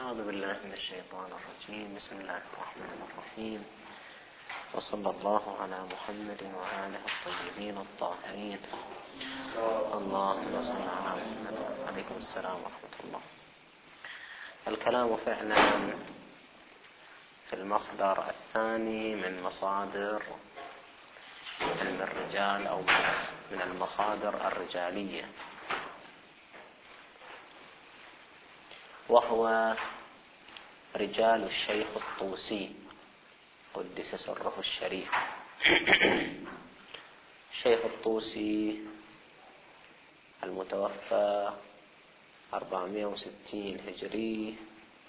أعوذ بالله من الشيطان الرجيم. بسم الله الرحمن الرحيم، وصلى الله على محمد وآله الطيبين الطاهرين. اللهم صل على محمد. عليكم السلام ورحمة الله. الكلام فعلا في المصدر الثاني من مصادر علم الرجال أو من المصادر الرجالية، وهو رجال الشيخ الطوسي قدس سره الشريف. الشيخ الطوسي المتوفى 460 هجري،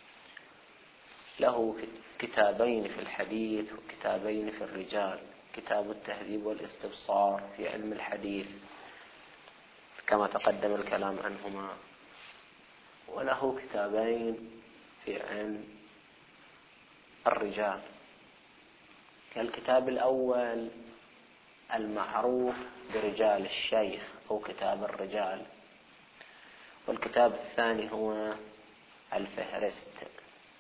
له كتابين في الحديث وكتابين في الرجال: كتاب التهذيب والاستبصار في علم الحديث كما تقدم الكلام عنهما، وله كتابين في علم الرجال. الكتاب الأول المعروف برجال الشيخ أو كتاب الرجال، والكتاب الثاني هو الفهرست.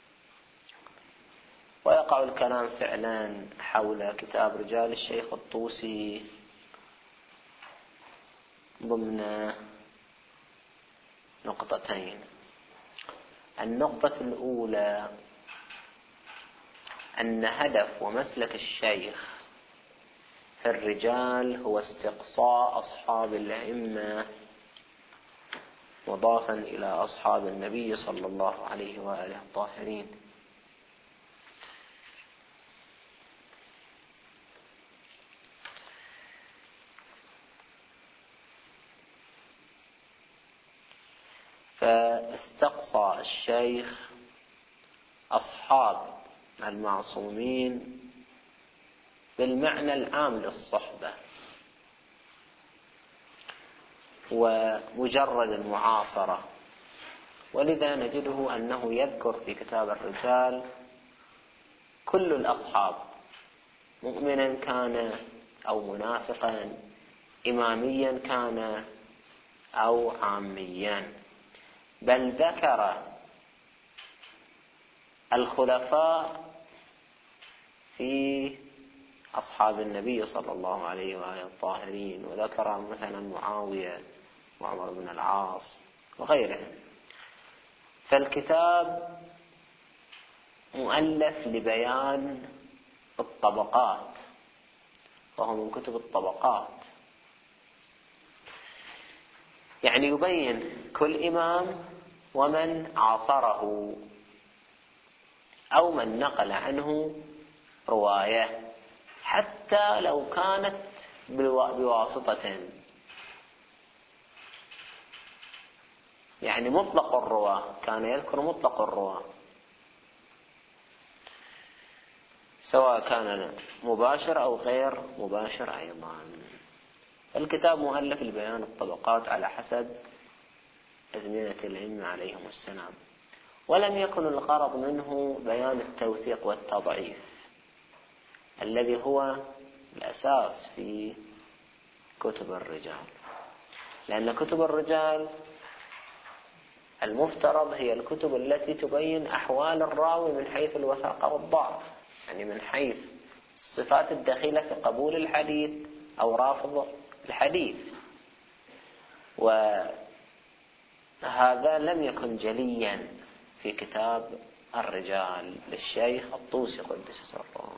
ويقع الكلام فعلا حول كتاب رجال الشيخ الطوسي ضمن نقطتين. النقطة الأولى أن هدف ومسلك الشيخ في الرجال هو استقصاء أصحاب الأئمة مضافا إلى أصحاب النبي صلى الله عليه وآله الطاهرين. فاستقصى الشيخ أصحاب المعصومين بالمعنى العام للصحبة ومجرد المعاصرة، ولذا نجده أنه يذكر في كتاب الرجال كل الأصحاب، مؤمنا كان أو منافقا، إماميا كان أو عاميا، بل ذكر الخلفاء في أصحاب النبي صلى الله عليه وآله الطاهرين، وذكر مثلا معاوية وعمر بن العاص وغيرهم. فالكتاب مؤلف لبيان الطبقات، وهو من كتب الطبقات، يعني يبين كل إمام ومن عاصره أو من نقل عنه رواية، حتى لو كانت بواسطة، يعني مطلق الرواة، كان يذكر مطلق الرواة سواء كان مباشر أو غير مباشر أيضا. الكتاب مؤلف لبيان الطبقات على حسب أزمنة الأئمة عليهم السلام، ولم يكن الغرض منه بيان التوثيق والتضعيف الذي هو الأساس في كتب الرجال، لأن كتب الرجال المفترض هي الكتب التي تبين أحوال الراوي من حيث الوثاقة والضعف، يعني من حيث الصفات الداخلة في قبول الحديث أو رافض الحديث، وهذا لم يكن جليا في كتاب الرجال للشيخ الطوسي قدس سره.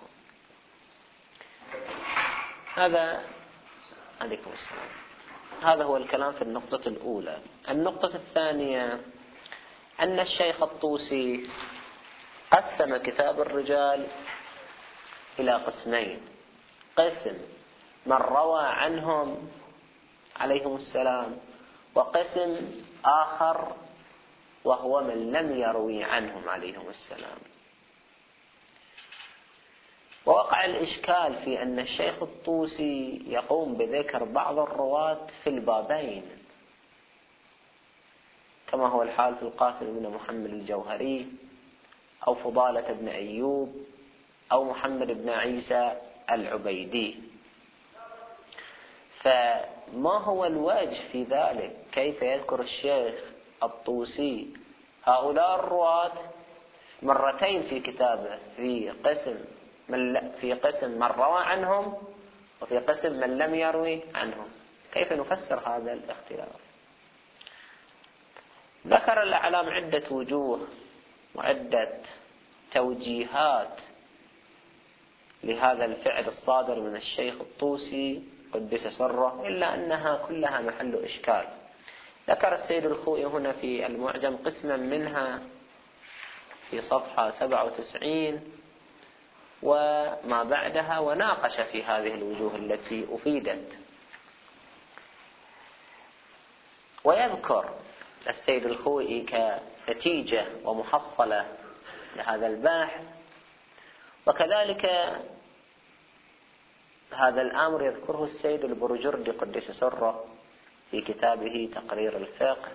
عليكم السلام. هذا هو الكلام في النقطة الأولى. النقطة الثانية أن الشيخ الطوسي قسم كتاب الرجال إلى قسمين: قسم من روى عنهم عليهم السلام، وقسم آخر وهو من لم يروي عنهم عليهم السلام. ووقع الإشكال في أن الشيخ الطوسي يقوم بذكر بعض الرواة في البابين، كما هو الحال في القاسم بن محمد الجوهري أو فضالة بن أيوب أو محمد بن عيسى العبيدي. فما هو الوجه في ذلك؟ كيف يذكر الشيخ الطوسي هؤلاء الرواة مرتين في كتابه، في قسم من روى عنهم وفي قسم من لم يروي عنهم. كيف نفسر هذا الاختلاف؟ ذكر الأعلام عدة وجوه وعدة توجيهات لهذا الفعل الصادر من الشيخ الطوسي قدس سره، إلا أنها كلها محل إشكال. ذكر السيد الخوئي هنا في المعجم قسما منها في صفحة 97 وما بعدها، وناقش في هذه الوجوه التي أفيدت. ويذكر السيد الخوئي كنتيجة ومحصلة لهذا البحث، وكذلك هذا الأمر يذكره السيد البرجردي قدس سره في كتابه تقرير الفقه،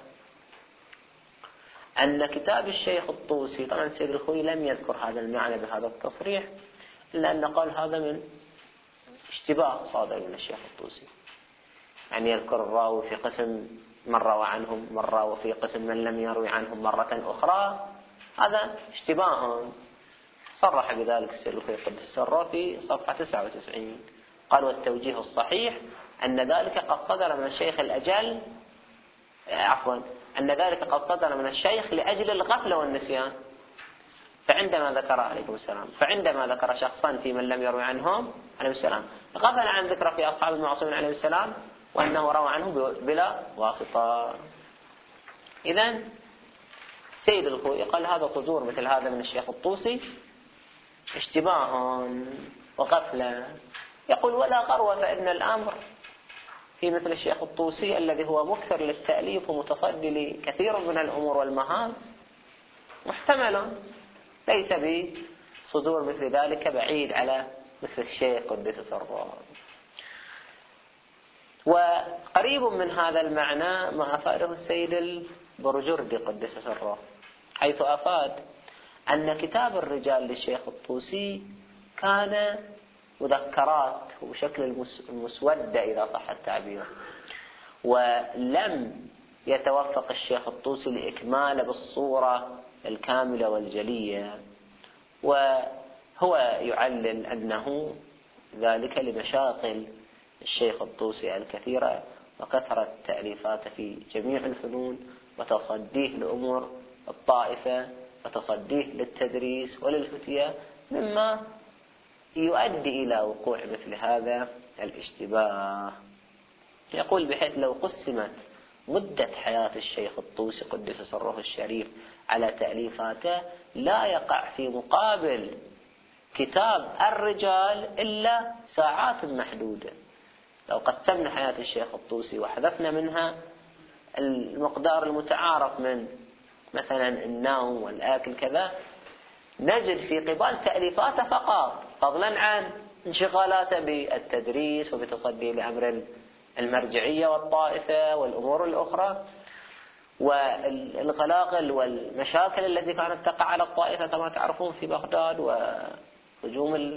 أن كتاب الشيخ الطوسي، طبعا السيد الخوئي لم يذكر هذا المعنى بهذا التصريح، إلا أن قال هذا من اشتباه صادر من الشيخ الطوسي، يعني يذكر الراوي في قسم من روى عنهم مرة وفي قسم من لم يروي عنهم مرة أخرى، هذا اشتباه. صرح بذلك السيد الخوئي قدس سره في صفحة 99، قال: والتوجيه الصحيح أن ذلك قد صدر من الشيخ الأجل، أن ذلك قد صدر من الشيخ لأجل الغفلة والنسيان. فعندما ذكر شخصا في من لم يروي عنهم عليه السلام، غفل عن ذكر في أصحاب المعصومين عليه السلام وأنه روى عنه بلا واسطة. إذن السيد الخوئي قال هذا صدور مثل هذا من الشيخ الطوسي اشتباه وغفلة. يقول: ولا غرو، فإن الأمر في مثل الشيخ الطوسي الذي هو مكثر للتأليف ومتصدي لكثير من الأمور والمهام محتمل، ليس بصدور مثل ذلك بعيد على مثل الشيخ قدس سره. وقريب من هذا المعنى ما أفاده السيد البرجردي قدس سره، حيث أفاد أن كتاب الرجال للشيخ الطوسي كان مذكرات وبشكل المسودة إذا صح التعبير، ولم يتوفق الشيخ الطوسي لإكماله بالصورة الكاملة والجلية، وهو يعلل أنه ذلك لمشاغل الشيخ الطوسي الكثيرة وكثرة تأليفاته في جميع الفنون وتصديه لأمور الطائفة وتصديه للتدريس وللفتية، مما يؤدي إلى وقوع مثل هذا الاشتباه. يقول: بحيث لو قسمت مدة حياة الشيخ الطوسي قدس سره الشريف على تأليفاته لا يقع في مقابل كتاب الرجال إلا ساعات محدودة. لو قسمنا حياة الشيخ الطوسي وحذفنا منها المقدار المتعارف من مثلا النوم والآكل كذا، نجد في قبال تأليفاته فقط، فضلا عن انشغالاته بالتدريس وبتصدي لأمر المرجعية والطائفة والأمور الأخرى والغلاغل والمشاكل التي كانت تقع على الطائفة كما تعرفون في بغداد، وهجوم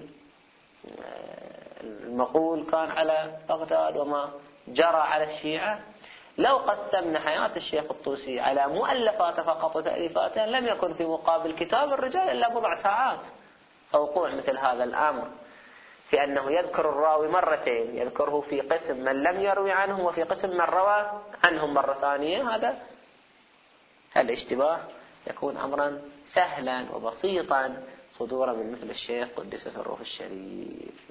المغول كان على بغداد وما جرى على الشيعة. لو قسمنا حياة الشيخ الطوسي على مؤلفاته فقط وتأليفاته لم يكن في مقابل كتاب الرجال إلا بضع ساعات. فوقوع مثل هذا الأمر في أنه يذكر الراوي مرتين، يذكره في قسم من لم يروي عنهم وفي قسم من روى عنهم مرة ثانية، هذا الاشتباه يكون أمرا سهلا وبسيطا صدورا من مثل الشيخ قدس سره الشريف.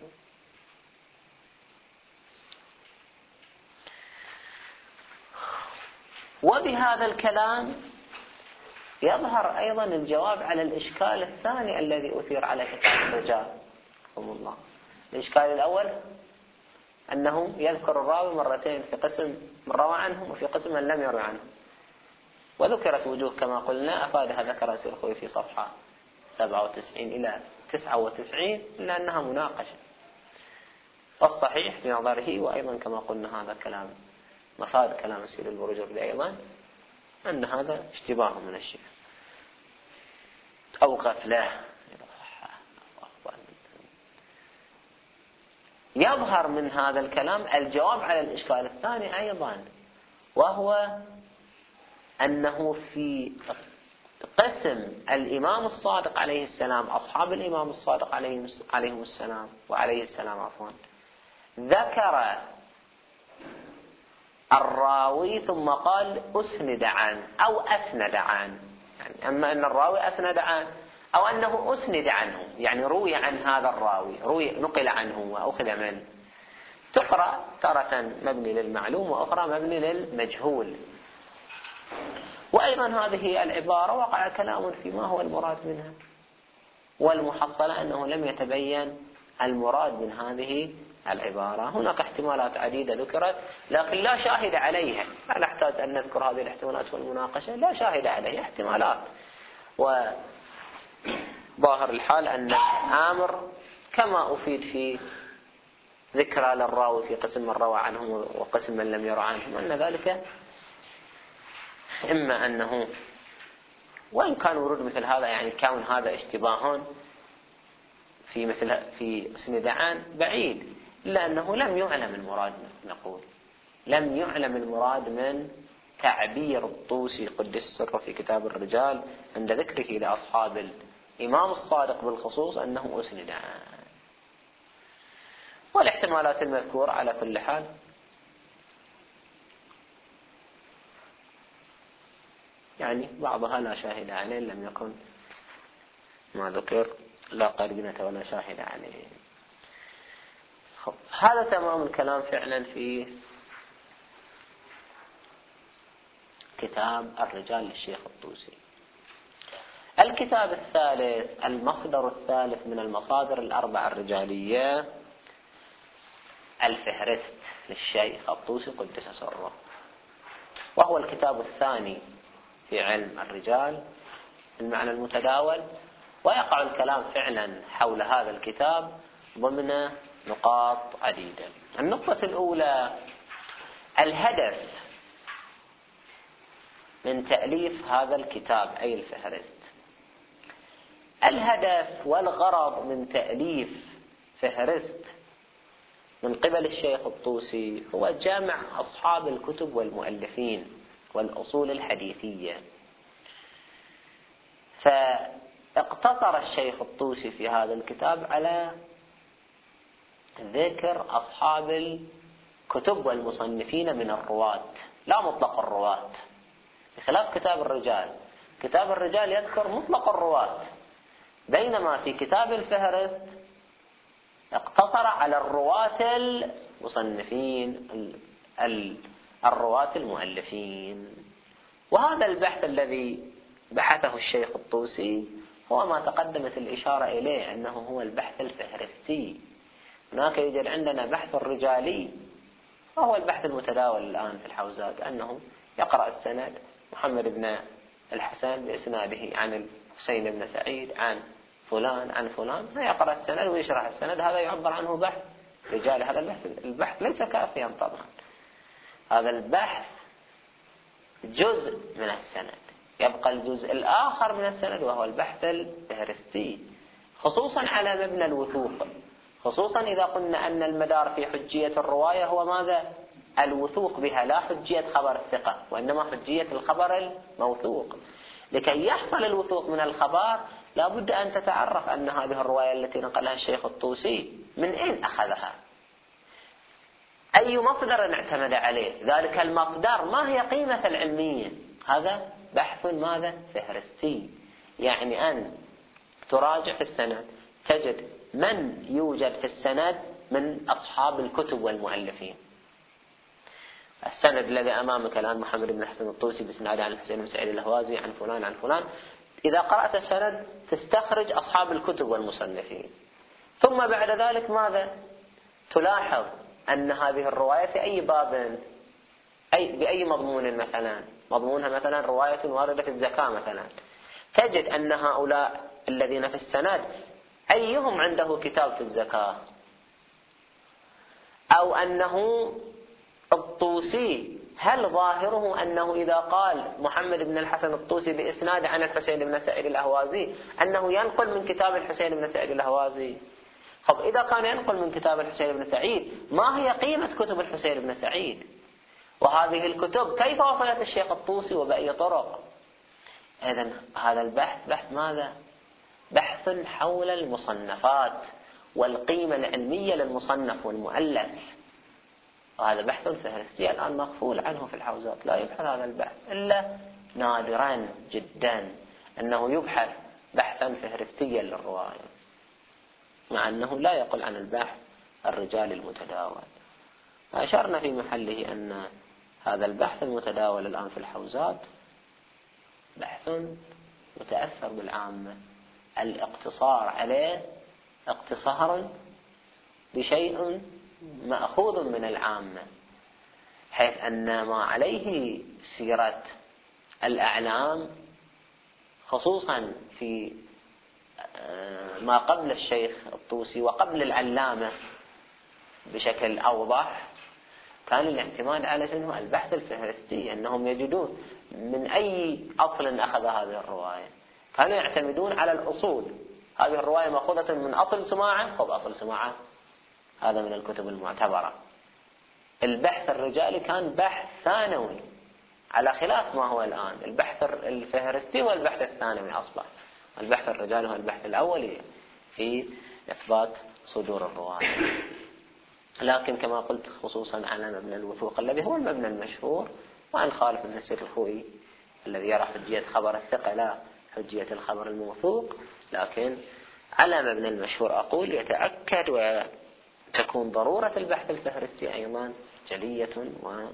وبهذا الكلام يظهر أيضا الجواب على الإشكال الثاني الذي أثير على كتاب الرجال رحمه الله. الإشكال الأول أنه يذكر الراوي مرتين في قسم من روى عنهم وفي قسم من لم يروي عنهم، وذكرت وجوه كما قلنا أفادها ذكر السيد الخوئي في صفحة 97 إلى 99، إلا أنها مناقشة. والصحيح في نظره، وأيضا كما قلنا هذا كلام مفاد كلام السيد البرجردي أيضا، أن هذا اشتباه من الشيخ أو غفلة. يظهر من هذا الكلام الجواب على الإشكال الثاني أيضا، وهو أنه في قسم الإمام الصادق عليه السلام، أصحاب الإمام الصادق عليهم السلام وعليه السلام عفوا، ذكر الراوي ثم قال أسند عن أو أسند عن، يعني أما أن الراوي أسند عن أو أنه أسند عنه، يعني روي عن هذا الراوي، نقل عنه وأخذ منه. تقرأ تارة مبني للمعلوم وأخرى مبني للمجهول. وأيضا هذه العبارة وقع كلام فيما هو المراد منها، والمحصلة أنه لم يتبين المراد من هذه العبارة. هناك احتمالات عديدة ذكرت لكن لا شاهد عليها، لا نحتاج أن نذكر هذه الاحتمالات والمناقشة، لا شاهد عليها، احتمالات. وظاهر الحال أن الآمر كما أفيد في ذكرى للراوي في قسم من روى عنهم وقسم من لم يرى عنهم، أن ذلك إما أنه وإن كان ورود مثل هذا، يعني كون هذا اشتباه في أسند عن بعيد، إلا أنه لم يعلم المراد، نقول لم يعلم المراد من تعبير الطوسي قدس سره في كتاب الرجال عند ذكره لأصحاب الإمام الصادق بالخصوص أنه أسند عن. والاحتمالات المذكورة على كل حال يعني بعضها لا شاهد عليه، لم يكن ما ذكر لا قرينة ولا شاهد عليه. هذا تمام الكلام فعلا في كتاب الرجال للشيخ الطوسي. الكتاب الثالث، المصدر الثالث من المصادر الأربعة الرجالية، الفهرست للشيخ الطوسي قدس سره، وهو الكتاب الثاني في علم الرجال المعنى المتداول. ويقع الكلام فعلا حول هذا الكتاب ضمن نقاط عديدة. النقطة الأولى، الهدف من تأليف هذا الكتاب أي الفهرست. الهدف والغرض من تأليف فهرست من قبل الشيخ الطوسي هو جمع أصحاب الكتب والمؤلفين والأصول الحديثية. فاقتصر الشيخ الطوسي في هذا الكتاب على ذكر أصحاب الكتب والمصنفين من الرواة، لا مطلق الرواة، بخلاف كتاب الرجال. كتاب الرجال يذكر مطلق الرواة، بينما في كتاب الفهرست اقتصر على الرواة المصنفين، الرواة المؤلفين. وهذا البحث الذي بحثه الشيخ الطوسي هو ما تقدمت الإشارة إليه أنه هو البحث الفهرستي. هناك يوجد عندنا بحث الرجالي وهو البحث المتداول الآن في الحوزات، أنه يقرأ السند محمد بن الحسن بإسناده عن الحسين بن سعيد عن فلان عن فلان، يقرأ السند ويشرح السند، هذا يعبر عنه بحث رجالي. هذا البحث ليس كافيا طبعا، هذا البحث جزء من السند، يبقى الجزء الآخر من السند وهو البحث الفهرستي، خصوصا على مبنى الوثوق، خصوصا إذا قلنا أن المدار في حجية الرواية هو ماذا؟ الوثوق بها، لا حجية خبر الثقة وإنما حجية الخبر الموثوق. لكي يحصل الوثوق من الخبر لا بد أن تتعرف أن هذه الرواية التي نقلها الشيخ الطوسي من أين أخذها، أي مصدر اعتمد عليه، ذلك المصدر ما هي قيمة العلمية. هذا بحث ماذا؟ فهرستي، يعني أن تراجع في السند تجد من يوجد في السند من أصحاب الكتب والمؤلفين. السند الذي أمامك الآن محمد بن الحسن الطوسي بإسناده عن الحسين بن سعيد الأهوازي عن فلان عن فلان، إذا قرأت السند تستخرج أصحاب الكتب والمصنفين، ثم بعد ذلك ماذا؟ تلاحظ أن هذه الرواية في أي باب، بأي مضمون، مثلا مضمونها مثلا رواية واردة في الزكاة مثلا، تجد أن هؤلاء الذين في السند أيهم عنده كتاب في الزكاة، أو أنه الطوسي هل ظاهره أنه إذا قال محمد بن الحسن الطوسي بإسناد عن الحسين بن سعيد الأهوازي أنه ينقل من كتاب الحسين بن سعيد الأهوازي؟ طب إذا كان ينقل من كتاب الحسين بن سعيد، ما هي قيمة كتب الحسين بن سعيد؟ وهذه الكتب كيف وصلت الشيخ الطوسي وبأي طرق؟ إذن هذا البحث بحث ماذا؟ بحث حول المصنفات والقيمة العلمية للمصنف والمؤلف، وهذا بحث فهرستي الآن مغفول عنه في الحوزات. لا يبحث هذا البحث إلا نادرا جدا أنه يبحث بحثا فهرستيا للرواية، مع أنه لا يقل عن البحث الرجال المتداول. أشرنا في محله أن هذا البحث المتداول الآن في الحوزات بحث متأثر بالعامة، الاقتصار عليه اقتصار بشيء مأخوذ من العامة، حيث أن ما عليه سيرة الأعلام خصوصا في ما قبل الشيخ الطوسي وقبل العلامة بشكل أوضح، كان الاعتماد على شنو؟ البحث الفهرستي، أنهم يجدون من أي أصل أخذ هذه الرواية. كانوا يعتمدون على الأصول، هذه الرواية مأخوذة من أصل سماعة، خذ أصل سماعة هذا من الكتب المعتبرة. البحث الرجالي كان بحث ثانوي، على خلاف ما هو الآن. البحث الفهرستي هو البحث الثانوي أصبح، البحث الرجالي هو البحث الأولي في إثبات صدور الرواية. لكن كما قلت خصوصا على مبنى الوثوق الذي هو المبنى المشهور، وأن خالف ابن السيد الخوئي الذي يرى حجية خبر الثقة لا حجية الخبر الموثوق، لكن على مبنى المشهور أقول يتأكد وتكون ضرورة البحث الفهرستي أيضا جلية ومهمة.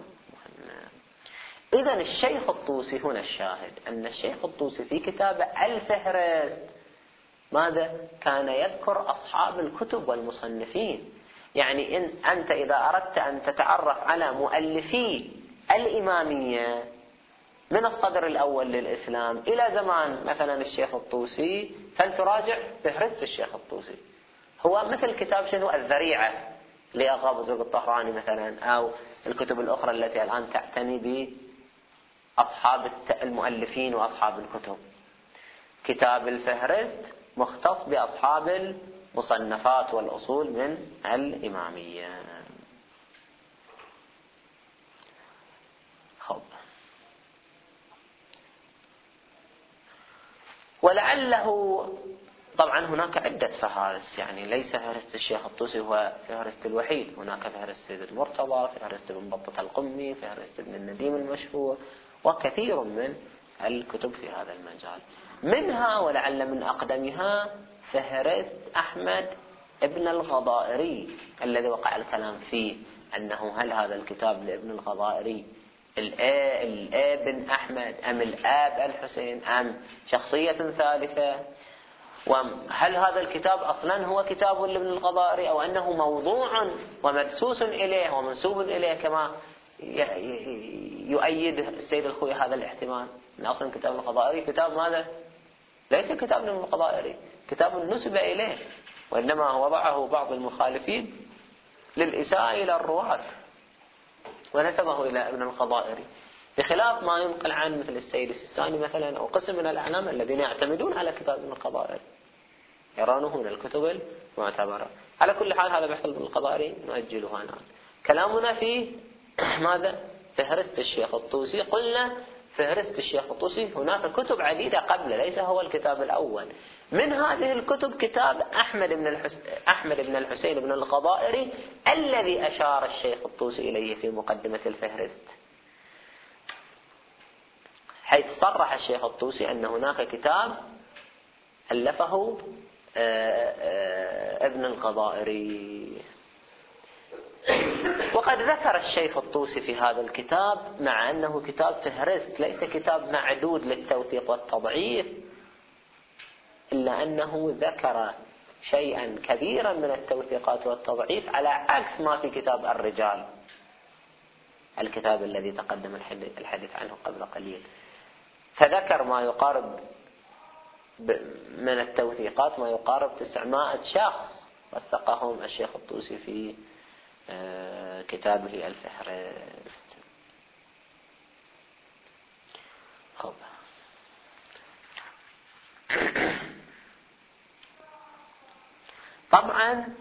إذن الشيخ الطوسي هنا الشاهد أن الشيخ الطوسي في كتابه الفهرست ماذا؟ كان يذكر أصحاب الكتب والمصنفين. يعني أنت إذا أردت أن تتعرف على مؤلفي الإمامية من الصدر الأول للإسلام إلى زمان مثلا الشيخ الطوسي، فلتراجع فهرست الشيخ الطوسي. هو مثل كتاب شنو؟ الذريعة لأغا بزرق الطهراني مثلا، أو الكتب الأخرى التي الآن تعتني بأصحاب المؤلفين وأصحاب الكتب. كتاب الفهرست مختص بأصحاب المصنفات والأصول من الإمامية. ولعله طبعا هناك عدة فهارس، يعني ليس فهرست الشيخ الطوسي هو فهرست الوحيد، هناك فهرست سيد المرتضى، فهرست ابن بطة القمي، فهرست ابن النديم المشهور، وكثير من الكتب في هذا المجال. منها ولعل من أقدمها فهرست أحمد ابن الغضائري الذي وقع الكلام فيه أنه هل هذا الكتاب لابن الغضائري الابن أحمد أم الآب الحسين أم شخصية ثالثة، وهل هذا الكتاب أصلا هو كتاب لابن الغضائري أو أنه موضوع ومدسوس إليه ومنسوب إليه كما يؤيد السيد الخوئي هذا الاحتمال من أصلا كتاب الغضائري كتاب ماذا؟ ليس كتاب لابن الغضائري، كتاب نسب إليه، وإنما وضعه بعض المخالفين للإساءة إلى الرواة ونسبه إلى ابن الغضائري، بخلاف ما ينقل عن مثل السيد السيستاني مثلا أو قسم من الأعلام الذين يعتمدون على كتاب ابن الغضائري يرونه من الكتب المعتبرة. على كل حال هذا بحث ابن الغضائري نؤجله الآن. كلامنا في ماذا؟ فهرست الشيخ الطوسي. قلنا فهرست الشيخ الطوسي هناك كتب عديدة قبل، ليس هو الكتاب الأول. من هذه الكتب كتاب أحمد بن الحسين بن الغضائري الذي أشار الشيخ الطوسي إليه في مقدمة الفهرست، حيث صرح الشيخ الطوسي أن هناك كتاب ألفه ابن الغضائري. وقد ذكر الشيخ الطوسي في هذا الكتاب مع أنه كتاب فهرست ليس كتاب معدود للتوثيق والتضعيف، إلا أنه ذكر شيئا كبيرا من التوثيقات والتضعيف على عكس ما في كتاب الرجال، الكتاب الذي تقدم الحديث عنه قبل قليل. فذكر ما يقارب من التوثيقات ما يقارب 900 شخص وثقهم الشيخ الطوسي في كتابه الفهرست. خب. طبعا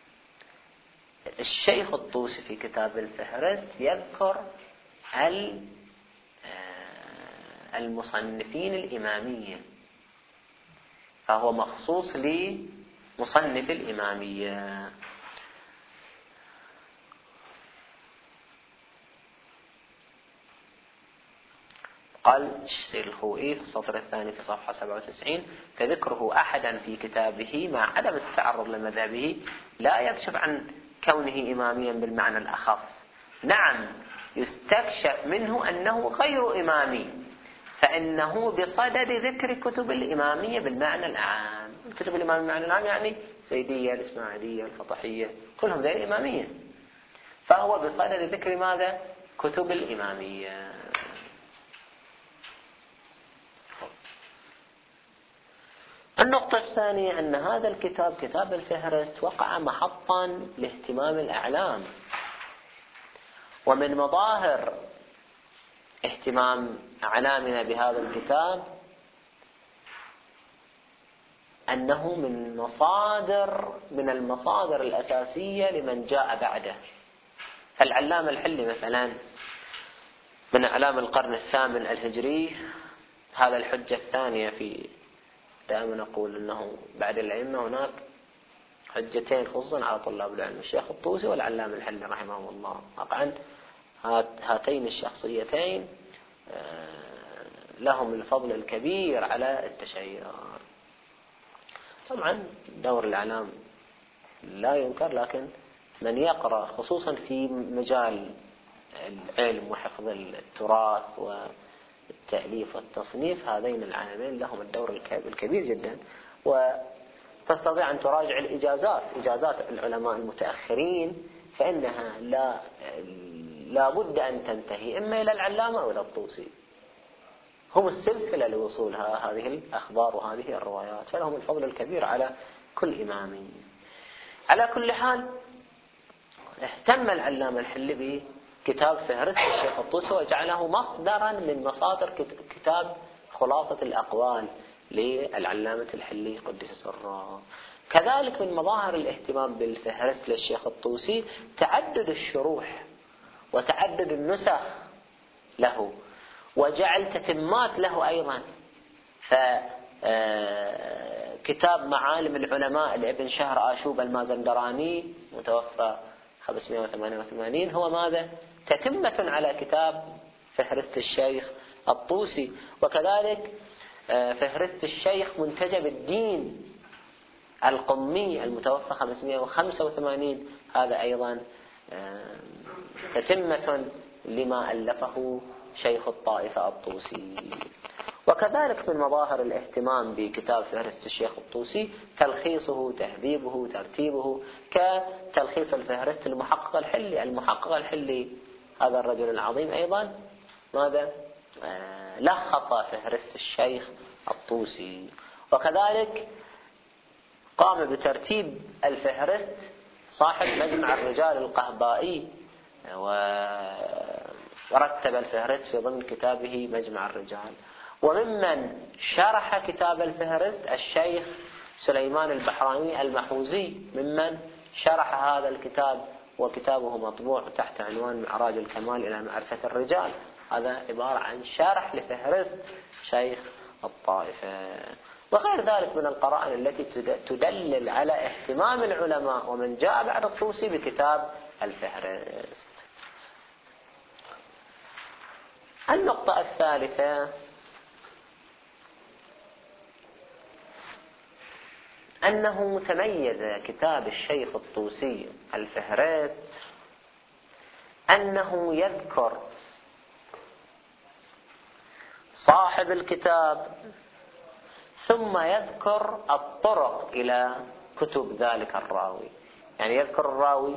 الشيخ الطوسي في كتاب الفهرست يذكر المصنفين الإمامية، فهو مخصوص لمصنف الإمامية. قال السيد الخوئي في السطر الثاني في صفحة 97: فذكره أحدا في كتابه مع عدم التعرض لمذهبه لا يكشف عن كونه إماميا بالمعنى الأخص. نعم، يستكشف منه أنه غير إمامي، فإنه بصدد ذكر كتب الإمامية بالمعنى العام. كتب الإمامية بالمعنى العام يعني زيدية، الإسماعيلية، الفطحية، كلهم ذي الإمامية، فهو بصدد ذكر ماذا؟ كتب الإمامية. النقطة الثانية أن هذا الكتاب، كتاب الفهرست، وقع محطا لاهتمام الأعلام، ومن مظاهر اهتمام أعلامنا بهذا الكتاب أنه من المصادر الأساسية لمن جاء بعده. فالعلامة الحلي مثلا من أعلام القرن الثامن الهجري، هذا الحجة الثانية في، دائما نقول أنه بعد الأئمة هناك حجتين خصوصا على طلاب العلم، الشيخ الطوسي والعلامة الحلي رحمه الله. طبعا هاتين الشخصيتين لهم الفضل الكبير على التشيع. طبعا دور الإعلام لا ينكر، لكن من يقرأ خصوصا في مجال العلم وحفظ التراث والتأليف والتصنيف، هذين العالمين لهم الدور الكبير جدا. وتستطيع أن تراجع الإجازات، إجازات العلماء المتأخرين، فإنها لا بد أن تنتهي إما إلى العلامة أو إلى الطوسي، هم السلسلة لوصولها هذه الأخبار وهذه الروايات، فلهم الفضل الكبير على كل إمامي. على كل حال، اهتم العلامة الحلي بكتاب فهرست الشيخ الطوسي وجعله مصدرا من مصادر كتاب خلاصة الأقوال للعلامة الحلي قدس سره. كذلك من مظاهر الاهتمام بالفهرست للشيخ الطوسي تعدد الشروح وتعدد النسخ له، وجعل تتمات له أيضا. فكتاب معالم العلماء لابن شهر آشوب المازندراني متوفى 588 هو ماذا؟ تتمة على كتاب فهرست الشيخ الطوسي. وكذلك فهرست الشيخ منتجب الدين القمي المتوفى 585 هذا أيضا تتمة لما ألفه شيخ الطائفة الطوسي. وكذلك من مظاهر الاهتمام بكتاب فهرست الشيخ الطوسي تلخيصه، تهذيبه، ترتيبه، كتلخيص الفهرست المحقق الحلي. المحقق الحلي هذا الرجل العظيم أيضا ماذا؟ لخص فهرست الشيخ الطوسي. وكذلك قام بترتيب الفهرست صاحب مجمع الرجال القهبائي، ورتب الفهرست في ضمن كتابه مجمع الرجال. وممن شرح كتاب الفهرست الشيخ سليمان البحراني المحوزي، ممن شرح هذا الكتاب، وكتابه مطبوع تحت عنوان معراج الكمال إلى معرفة الرجال. هذا عبارة عن شرح لفهرست شيخ الطائفة. وغير ذلك من القرائن التي تدلل على اهتمام العلماء ومن جاء بعد الطوسي بكتاب الفهرست. النقطة الثالثة أنه تميز كتاب الشيخ الطوسي الفهرست أنه يذكر صاحب الكتاب ثم يذكر الطرق إلى كتب ذلك الراوي. يعني يذكر الراوي،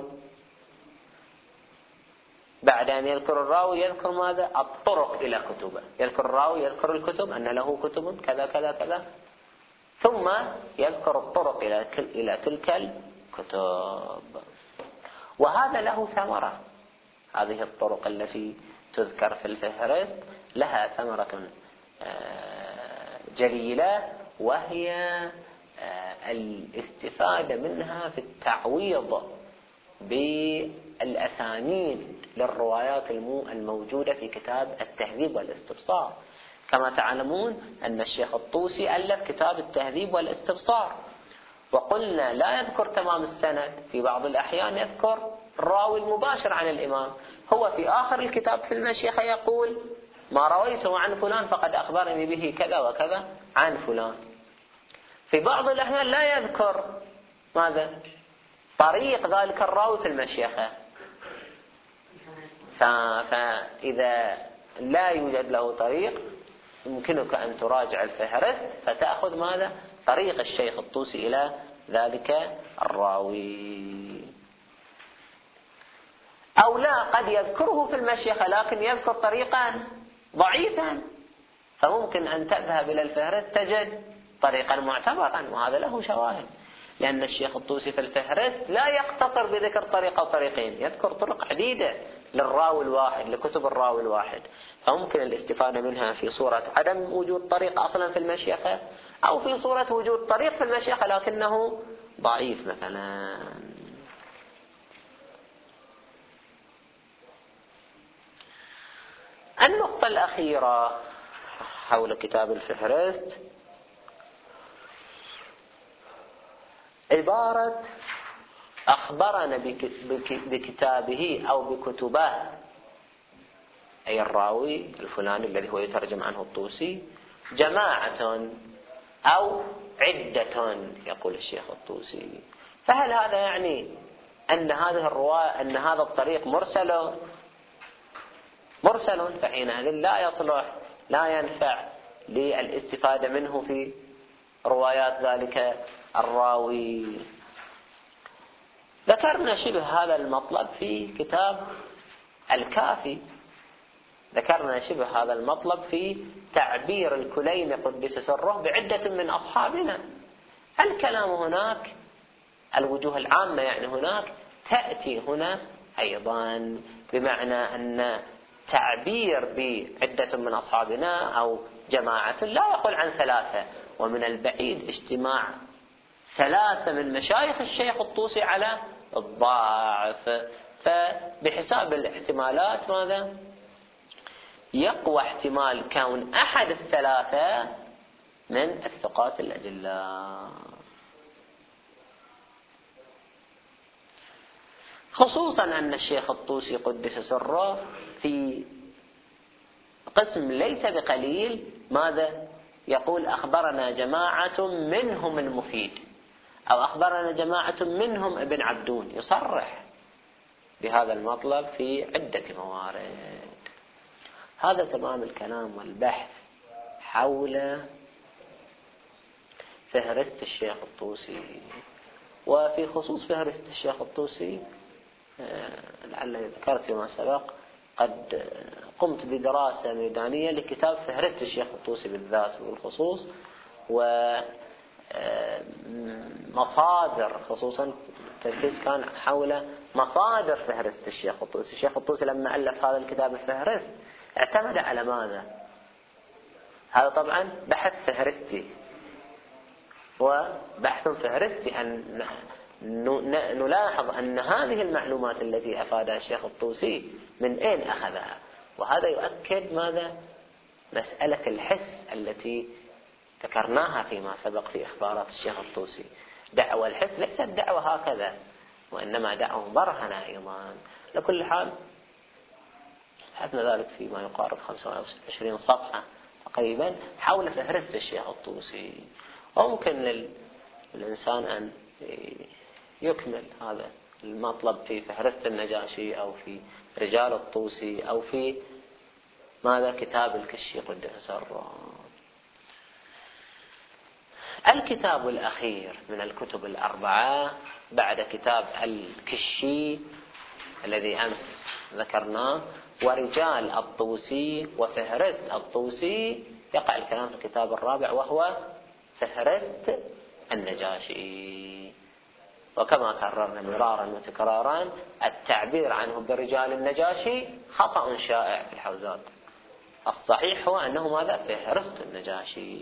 بعد أن يذكر الراوي يذكر ماذا؟ الطرق إلى كتبه. يذكر الراوي، يذكر الكتب أن له كتب كذا كذا كذا، ثم يذكر الطرق إلى تلك الكتب. وهذا له ثمرة. هذه الطرق التي تذكر في الفهرست لها ثمرة جليلة، وهي الاستفادة منها في التعويض بالأسانيد للروايات الموجودة في كتاب التهذيب والاستبصار. كما تعلمون أن الشيخ الطوسي ألف كتاب التهذيب والاستبصار، وقلنا لا يذكر تمام السند، في بعض الأحيان يذكر الراوي المباشر عن الإمام. هو في آخر الكتاب في المشيخة يقول ما رويته عن فلان فقد أخبرني به كذا وكذا عن فلان. في بعض الأحيان لا يذكر ماذا؟ طريق ذلك الراوي في المشيخة. فإذا لا يوجد له طريق يمكنك أن تراجع الفهرست فتأخذ ماذا؟ طريق الشيخ الطوسي إلى ذلك الراوي. أو لا، قد يذكره في المشيخة لكن يذكر طريقا ضعيفا، فممكن أن تذهب إلى الفهرست تجد طريقا معتبرا، وهذا له شواهد، لأن الشيخ الطوسي في الفهرست لا يقتصر بذكر طريقة أو طريقين، يذكر طرق عديدة للراوي الواحد، لكتب الراوي الواحد، فممكن الاستفادة منها في صورة عدم وجود طريق أصلا في المشيخة، أو في صورة وجود طريق في المشيخة لكنه ضعيف مثلا. النقطة الأخيرة حول كتاب الفهرست عبارة أخبرنا بكتابه أو بكتبه، أي الراوي الفلاني الذي هو يترجم عنه الطوسي، جماعة أو عدة، يقول الشيخ الطوسي. فهل هذا يعني أن هذه الرواية أن هذا الطريق مرسل؟ فحينئذ لا يصلح، لا ينفع للاستفادة منه في روايات ذلك الراوي. ذكرنا شبه هذا المطلب في كتاب الكافي، ذكرنا شبه هذا المطلب في تعبير الكليني قدس سره بعدة من أصحابنا. الكلام هناك، الوجوه العامة يعني هناك تأتي هنا أيضا، بمعنى أن تعبير بعدة من أصحابنا أو جماعة لا يقول عن ثلاثة، ومن البعيد اجتماع ثلاثة من مشايخ الشيخ الطوسي على الضعف، فبحساب الاحتمالات ماذا؟ يقوى احتمال كون أحد الثلاثة من الثقات الأجلاء، خصوصا أن الشيخ الطوسي قدس سره في قسم ليس بقليل ماذا؟ يقول أخبرنا جماعة منهم المفيد، أو أخبرنا جماعة منهم ابن عبدون، يصرح بهذا المطلب في عدة موارد. هذا تمام الكلام والبحث حول فهرست الشيخ الطوسي. وفي خصوص فهرست الشيخ الطوسي لعل ذكرت فيما سبق قد قمت بدراسة ميدانية لكتاب فهرست الشيخ الطوسي بالذات وبالخصوص، ومصادر، خصوصا التركيز كان حول مصادر فهرست الشيخ الطوسي. الشيخ الطوسي لما ألف هذا الكتاب الفهرست اعتمد على ماذا؟ هذا طبعا بحث فهرستي وبحث فهرستي، أن نلاحظ أن هذه المعلومات التي أفادها الشيخ الطوسي من أين أخذها، وهذا يؤكد ماذا؟ مسألة الحس التي ذكرناها فيما سبق في إخبارات الشيخ الطوسي. دعوة الحس ليست دعوة هكذا، وإنما دعوة برهنة أيضا. لكل حال بحثنا ذلك فيما يقارب 25 صفحة تقريبا حول فهرست الشيخ الطوسي، وممكن للإنسان أن يكمل هذا المطلب في فهرست النجاشي أو في رجال الطوسي أو في ماذا؟ كتاب الكشي قدس سره. الكتاب الأخير من الكتب الأربعة بعد كتاب الكشي الذي أمس ذكرناه ورجال الطوسي وفهرست الطوسي، يقع الكلام في الكتاب الرابع وهو فهرست النجاشي. وكما كررنا مرارا وتكرارا التعبير عنه برجال النجاشي خطأ شائع في الحوزات. الصحيح هو أنه ماذا؟ فهرست النجاشي.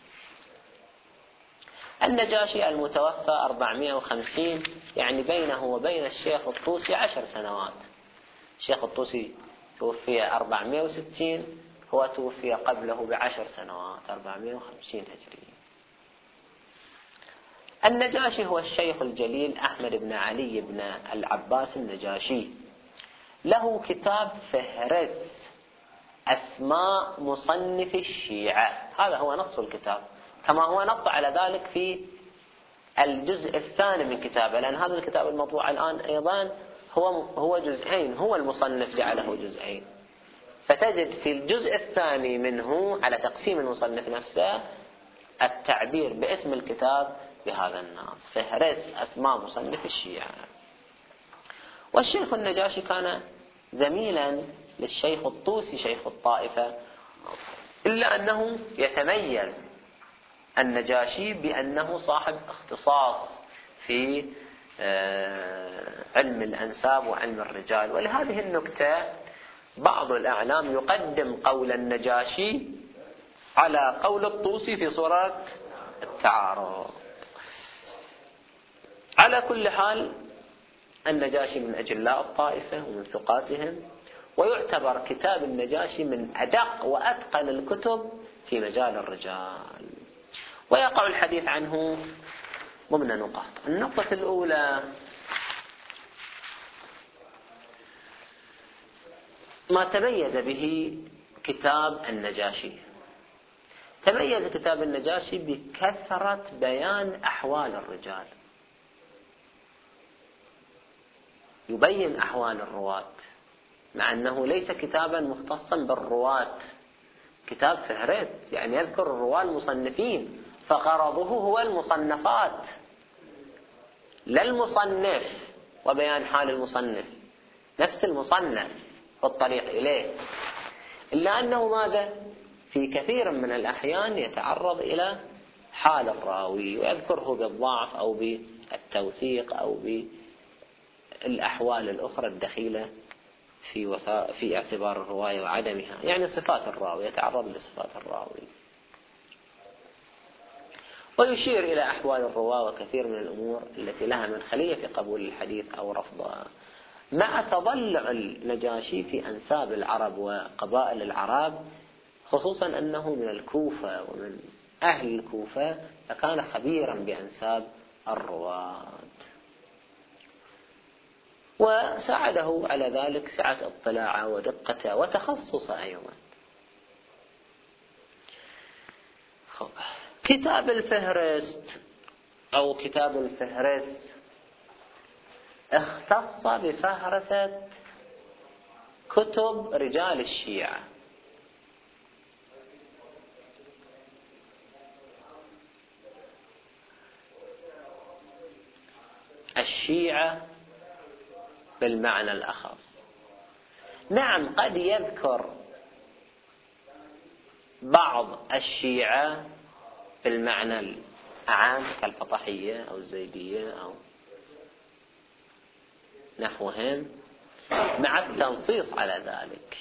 النجاشي المتوفى 450، يعني بينه وبين الشيخ الطوسي 10 سنوات. الشيخ الطوسي توفي 460 هو توفي قبله ب10 سنوات 450 هجري. النجاشي هو الشيخ الجليل أحمد بن علي بن العباس النجاشي، له كتاب فهرس أسماء مصنف الشيعة، هذا هو نص الكتاب، كما هو نص على ذلك في الجزء الثاني من كتابه، لأن هذا الكتاب المطبوع الآن أيضا هو جزئين، هو المصنف جعله جزئين، فتجد في الجزء الثاني منه على تقسيم المصنف نفسه التعبير باسم الكتاب بهذا النص: فهرس أسماء مصنف الشيعة. والشيخ النجاشي كان زميلا للشيخ الطوسي شيخ الطائفة، إلا أنه يتميز النجاشي بأنه صاحب اختصاص في علم الأنساب وعلم الرجال. ولهذه النكتة بعض الأعلام يقدم قول النجاشي على قول الطوسي في صورة التعارض. على كل حال النجاشي من أجلاء الطائفة ومن ثقاتهم، ويعتبر كتاب النجاشي من أدق وأتقن الكتب في مجال الرجال، ويقع الحديث عنه ضمن نقاط. النقطة الأولى: ما تميز به كتاب النجاشي. تميز كتاب النجاشي بكثرة بيان أحوال الرجال، يبين أحوال الرواة، مع أنه ليس كتابا مختصا بالرواة، كتاب فهرست يعني يذكر الرواة المصنفين، فغرضه هو المصنفات لا المصنف وبيان حال المصنف، نفس المصنف والطريق إليه، إلا أنه ماذا؟ في كثير من الأحيان يتعرض إلى حال الراوي ويذكره بالضعف أو بالتوثيق أو بالأحوال الأخرى الدخيلة في اعتبار الرواية وعدمها، يعني صفات الراوي، يتعرض لصفات الراوي ويشير إلى أحوال الرواة وكثير من الأمور التي لها منخلية في قبول الحديث أو رفضها. مع تضلع النجاشي في أنساب العرب وقبائل العرب، خصوصا أنه من الكوفة ومن أهل الكوفة، فكان خبيرا بأنساب الرواة، وساعده على ذلك سعة اطلاعه ودقته وتخصصه أيضا. كتاب الفهرست أو كتاب الفهرس اختص بفهرسة كتب رجال الشيعة، الشيعة بالمعنى الأخص. نعم قد يذكر بعض الشيعة بالمعنى العام كالفطحية أو الزيدية أو نحوهم، مع التنصيص على ذلك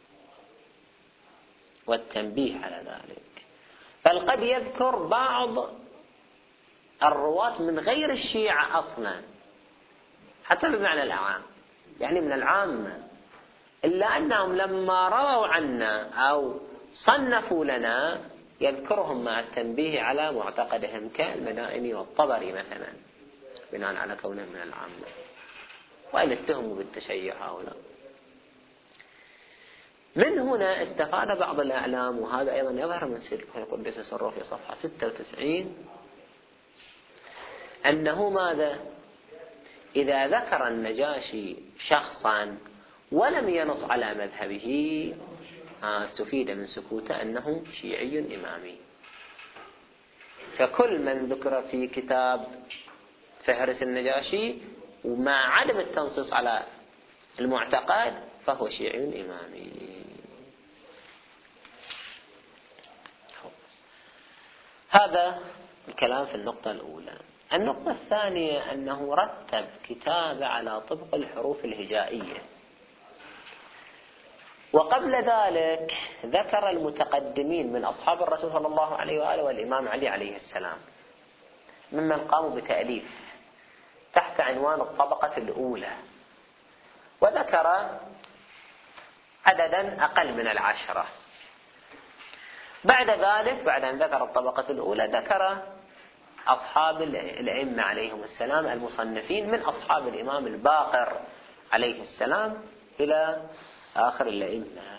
والتنبيه على ذلك، بل قد يذكر بعض الرواة من غير الشيعة أصلا حتى بالمعنى الأعام، يعني من العامة، إلا أنهم لما رووا عنا أو صنفوا لنا يذكرهم مع التنبيه على معتقدهم كالمدائني والطبري مثلا، بناء على كونهم من العامة، وإن اتهموا بالتشيع هؤلاء. من هنا استفاد بعض الأعلام، وهذا أيضا يظهر من سيد قدس سره في صفحة 96، أنه ماذا؟ إذا ذكر النجاشي شخصا ولم ينص على مذهبه استفيد من سكوته أنه شيعي إمامي، فكل من ذكر في كتاب فهرس النجاشي ومع عدم التنصيص على المعتقد فهو شيعي إمامي. هذا الكلام في النقطة الأولى. النقطة الثانية أنه رتب كتابه على طبق الحروف الهجائية، وقبل ذلك ذكر المتقدمين من أصحاب الرسول صلى الله عليه وآله والإمام علي عليه السلام ممن قاموا بتأليف تحت عنوان الطبقة الأولى، وذكر عددا أقل من 10 بعد ذلك بعد أن ذكر الطبقة الأولى ذكر أصحاب الأئمة عليهم السلام المصنفين من أصحاب الإمام الباقر عليه السلام إلى آخر الأئمة،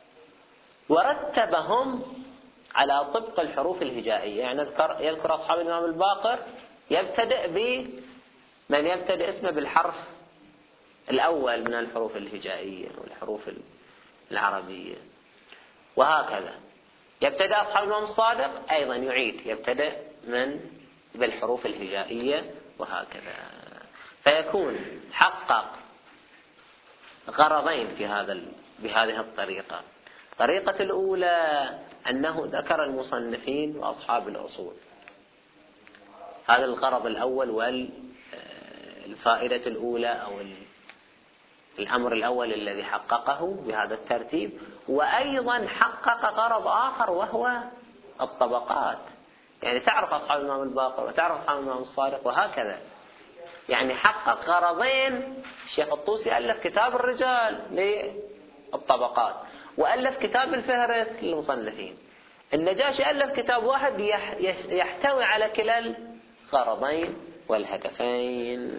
ورتبهم على طبق الحروف الهجائية. يعني يذكر أصحاب الإمام الباقر يبتدئ من يبتدئ اسمه بالحرف الأول من الحروف الهجائية والحروف العربية، وهكذا. يبتدئ أصحاب الإمام الصادق أيضا يعيد يبتدئ بالحروف الهجائية وهكذا، فيكون حقق غرضين بهذه الطريقة. الطريقة الأولى أنه ذكر المصنفين وأصحاب الأصول، هذا الغرض الأول والفائدة الأولى أو الأمر الأول الذي حققه بهذا الترتيب. وأيضا حقق غرض آخر وهو الطبقات، يعني تعرف أصحاب الإمام الباقر وتعرف أصحاب الإمام الصادق وهكذا. يعني حقق غرضين. الشيخ الطوسي ألف كتاب الرجال للطبقات، وألف كتاب الفهرس للمصنفين. النجاشي ألف كتاب واحد يحتوي على كلا الغرضين والهدفين.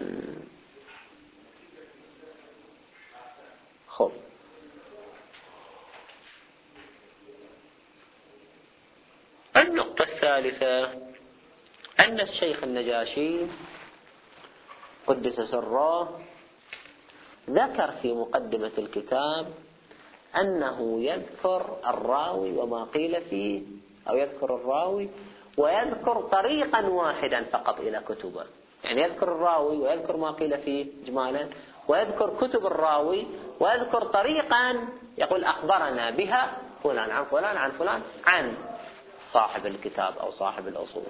خب، النقطة الثالثة أن الشيخ النجاشي قدس سره ذكر في مقدمة الكتاب أنه يذكر الراوي وما قيل فيه، أو يذكر الراوي ويذكر طريقا واحدا فقط إلى كتبه. يعني يذكر الراوي ويذكر ما قيل فيه إجمالا، ويذكر كتب الراوي، ويذكر طريقا يقول أخبرنا بها فلان عن فلان عن فلان عن صاحب الكتاب أو صاحب الأصول،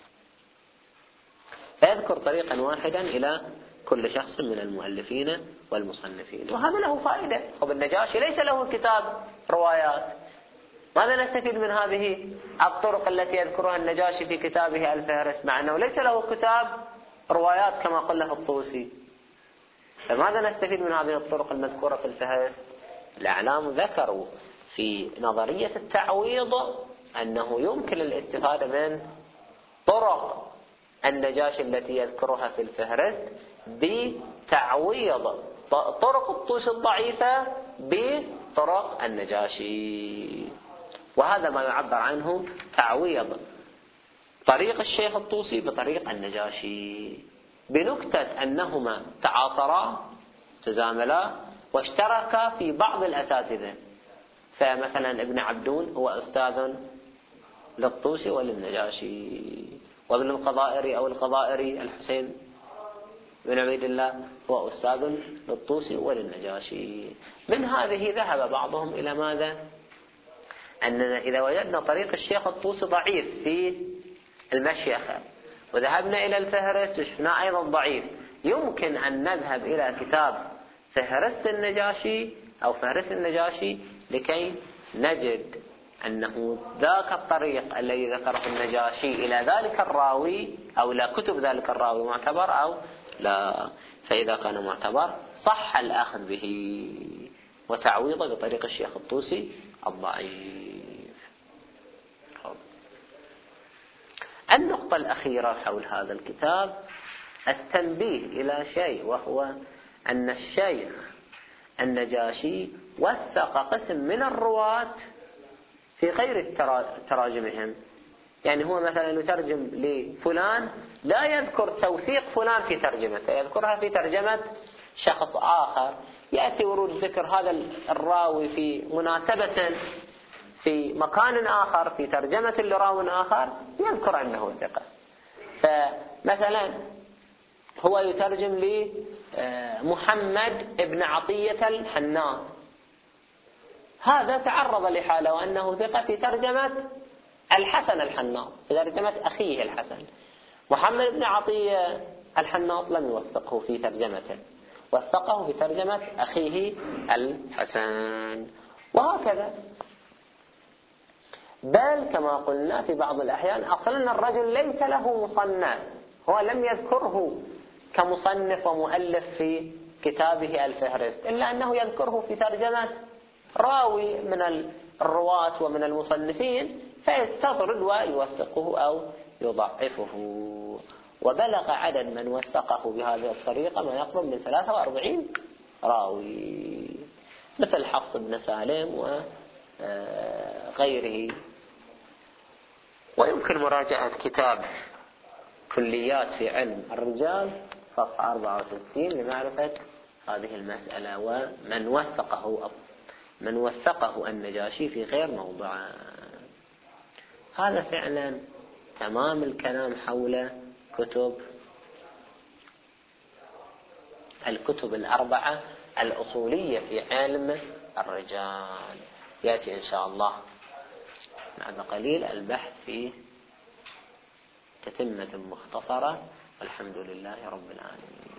فيذكر طريقا واحدا إلى كل شخص من المؤلفين والمصنفين، وهذا له فائدة. النجاشي ليس له كتاب روايات، ماذا نستفيد من هذه الطرق التي يذكرها النجاشي في كتابه الفهرس، مع أنه ليس له كتاب روايات كما قال في الطوسي؟ فماذا نستفيد من هذه الطرق المذكورة في الفهرس؟ الأعلام ذكروا في نظرية التعويض أنه يمكن الاستفادة من طرق النجاشي التي يذكرها في الفهرست بتعويض طرق الطوسي الضعيفة بطرق النجاشي، وهذا ما يعبر عنه تعويض طريق الشيخ الطوسي بطريق النجاشي، بنكتة أنهما تعاصرا تزاملا واشتركا في بعض الأساتذة. فمثلا ابن عبدون هو أستاذ للطوسي وللنجاشي، وابن القضائري أو القضائري الحسين بن عبيد الله هو أستاذ للطوسي وللنجاشي. من هذه ذهب بعضهم إلى ماذا؟ أننا إذا وجدنا طريق الشيخ الطوسي ضعيف في المشيخة وذهبنا إلى الفهرست وشفناه أيضا ضعيف، يمكن أن نذهب إلى كتاب فهرست النجاشي أو فهرست النجاشي لكي نجد أنه ذاك الطريق الذي ذكره النجاشي إلى ذلك الراوي أو إلى كتب ذلك الراوي معتبر أو لا. فإذا كان معتبر صح الأخذ به وتعويضه بطريق الشيخ الطوسي الضعيف. النقطة الأخيرة حول هذا الكتاب التنبيه إلى شيء، وهو أن الشيخ النجاشي وثق قسم من الرواة في غير تراجمهم. يعني هو مثلا يترجم لفلان لا يذكر توثيق فلان في ترجمته، يذكرها في ترجمة شخص آخر. يأتي ورود ذكر هذا الراوي في مناسبة في مكان آخر في ترجمة لراو آخر يذكر أنه ثقة. فمثلا هو يترجم لمحمد ابن عطية الحناط، هذا تعرض لحاله وأنه ثقة في ترجمة الحسن الحناط، في ترجمة أخيه الحسن. محمد بن عطية الحناط لم يوثقه في ترجمته، وثقه في ترجمة أخيه الحسن، وهكذا. بل كما قلنا في بعض الأحيان أصلا الرجل ليس له مصنف، هو لم يذكره كمصنف ومؤلف في كتابه الفهرست، إلا أنه يذكره في ترجمة راوي من الرواة ومن المصنفين فيستطرد ويوثقه أو يضعفه. وبلغ عدد من وثقه بهذه الطريقة ما يقرب من 43 راوي، مثل حفص بن سالم وغيره. ويمكن مراجعة كتاب كليات في علم الرجال صفحة 64 لمعرفة هذه المسألة. ومن وثقه النجاشي في غير موضعه. هذا فعلا تمام الكلام حول الكتب الأربعة الأصولية في علم الرجال. يأتي إن شاء الله بعد قليل البحث في تتمة مختصرة. والحمد لله رب العالمين.